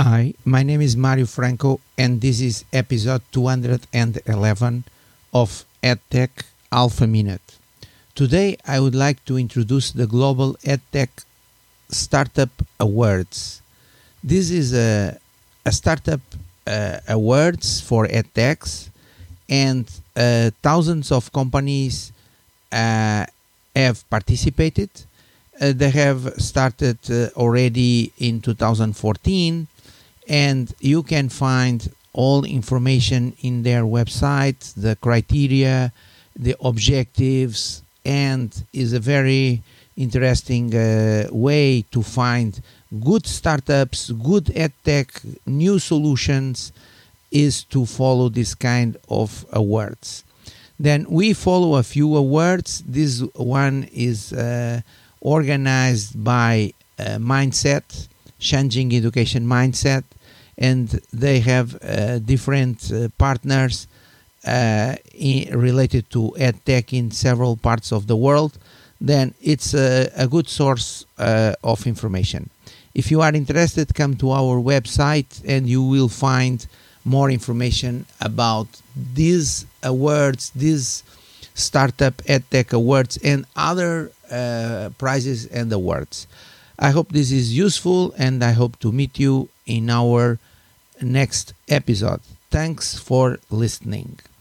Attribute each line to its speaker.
Speaker 1: Hi, my name is Mario Franco, and this is episode 211 of EdTech Alpha Minute. Today, I would like to introduce the Global EdTech Startup Awards. This is a startup awards for EdTechs, and thousands of companies have participated. They have started already in 2014, and you can find all information in their website, the criteria, the objectives, and is a very interesting way to find good startups, good edtech, new solutions, is to follow this kind of awards. Then we follow a few awards. This one is organized by Mindset, Changing Education Mindset, and they have different partners related to EdTech in several parts of the world. Then it's a good source of information. If you are interested, come to our website and you will find more information about these awards, these Startup EdTech Awards, and other prizes and awards. I hope this is useful, and I hope to meet you in our next episode. Thanks for listening.